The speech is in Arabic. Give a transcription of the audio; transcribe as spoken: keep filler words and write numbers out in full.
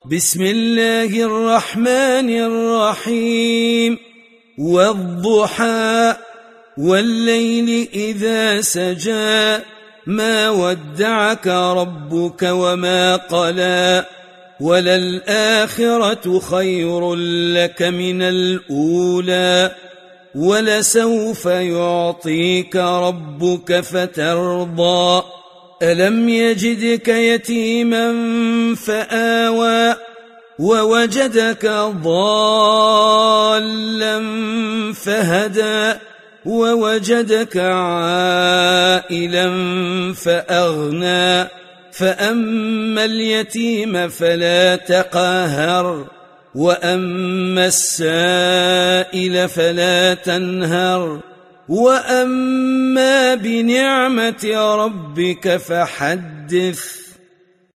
بسم الله الرحمن الرحيم والضحى والليل إذا سجى ما ودعك ربك وما قلى وللآخرة خير لك من الأولى ولسوف يعطيك ربك فترضى ألم يجدك يتيما فآوى ووجدك ضالا فهدى ووجدك عائلا فأغنى فأما اليتيم فلا تقهر وأما السائل فلا تنهر وأما بنعمة ربك فحدث